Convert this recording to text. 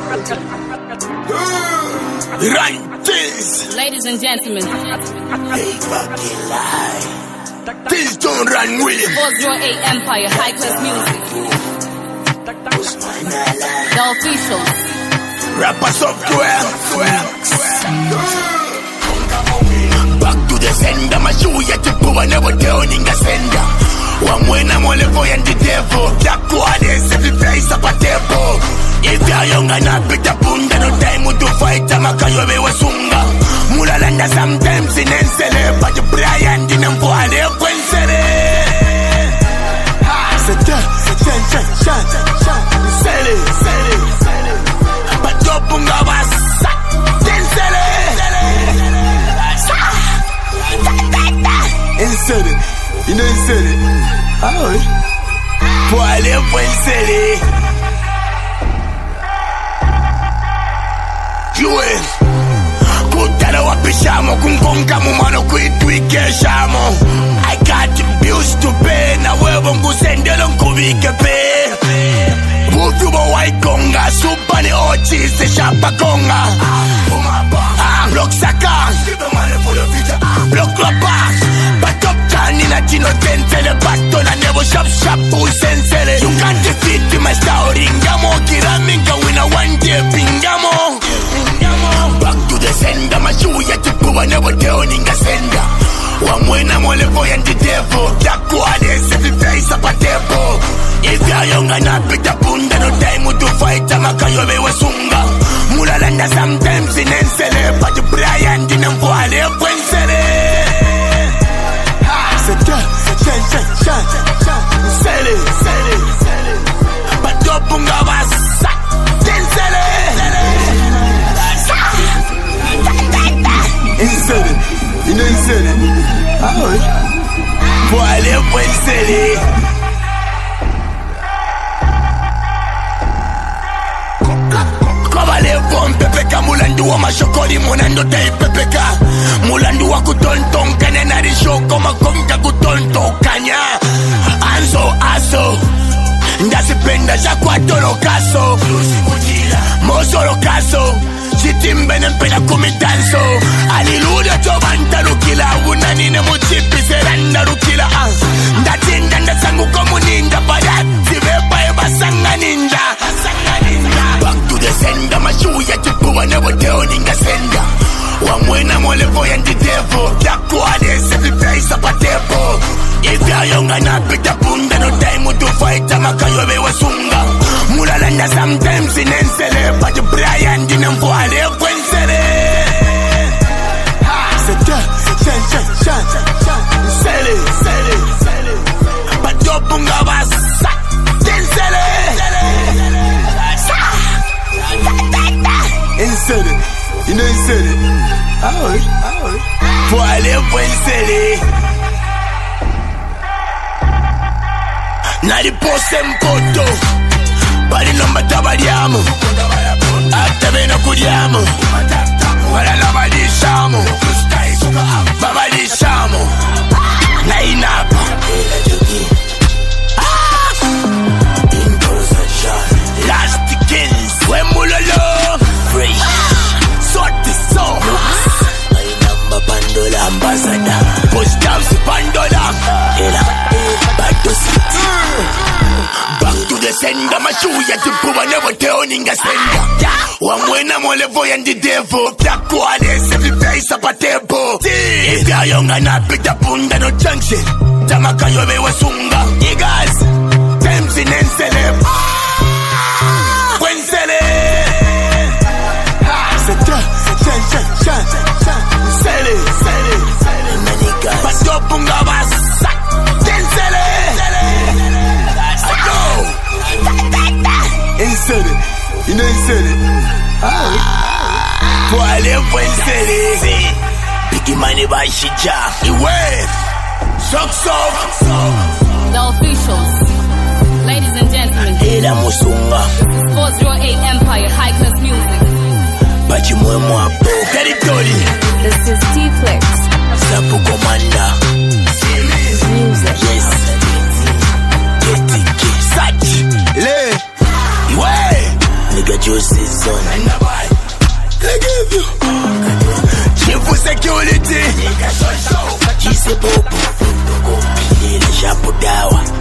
Ladies and gentlemen, they fucking lie. Please don't run with him. 408 Empire, high class music. The officials. Rapper software. Back to the sender. My shoe yet to put never down in the sender. One when I'm all for and the devil. Black quarters, every face up a table. If you're young and not pick up on no time to fight, I'm a kayobe wasunga. Mulalanda sometimes in Ensele, but the Brian didn't for a Quensere. Sell it. But Jopunga was Tensele. Insert it. You know, insert it. Oh, for a little Quensere. Kutara wapishamo kungonga mumano kuitwikeshamo. I got bills to pay na wewe ngusendelo nkuvike pe. Vutubo waikonga supani ochi se shapa konga. Block saka block lapa. Batop tani na tino tensele bato na nebo shap usensele. You can't defeat my style ringamo. Kiraminga wina one day pingamo. Back to the sender, my shoe yet to put never down in the sender. One when I'm all for and the devil. Black quarters, every face up a table. If you're young and not pick up on no time to fight, I'm a kayobe wasunga. Mulalanda sometimes in Ensele, but the Brian didn't for a little Quensere. Sell it. But Jopunga was Tensele. Insert it. You know, insert it. Oh, for a little Quensere. Pepeka mulandu wa mashokoli monando tay pepeka mulandu wa kutonton kane nari shoko makonga kutonto kanya anzo aso ndasipenda jakwatolo kaso mosolo kaso chitimbe nempena kumitanso aliluda tobanta lukila unanine muchipi seranda lukila ndatinda ndasangu komuninda pada zivepa ebasanga ninja. Back to the sender, my shoe yet to put never down in the sender. One when I'm all for and the devil. Black quarters, every face up a table. If you're young and not pick up on no time to fight, I'm a kayobe wasunga. Mulalanda sometimes in Ensele, but the Brian didn't for a little Quensere. Sell it. But Jopunga was Tensele. Insert it. You know, insert it. Oh. For a little Quensere. Nari pose mpoto. Bari nomba tabariamo. Ataveno kuriamo. Wala labadishamo. Babadishamo. Nainapa. Last kills. Wemulolo. Fresh. Sorti so. My number Pandola. Ambassador. Push down si Pandola. Back to city. Back to the sender. My shoe yet to put never down in the sender. One when I'm all for and the devil. Black quarters, every face up a table. If you're young and not picked up on no junction. Tamakayobe wasunga. Niggas. Temps in Ensele. Quensele. Sell it. But Jopunga was Tensele. Insert it. You know, insert it. For a little Quensele. Biggie money by Shija. Sok. The officials. Ladies and gentlemen, Ela Musunga. 408 Empire, high class music. Bachimwemwa Territory. This is T-Flex. Sapu Commander. Music. Yes. Such. Le. Way. Nigga Juices. son. They give you Chief for security. Jise bobo. Ile shapo dawa.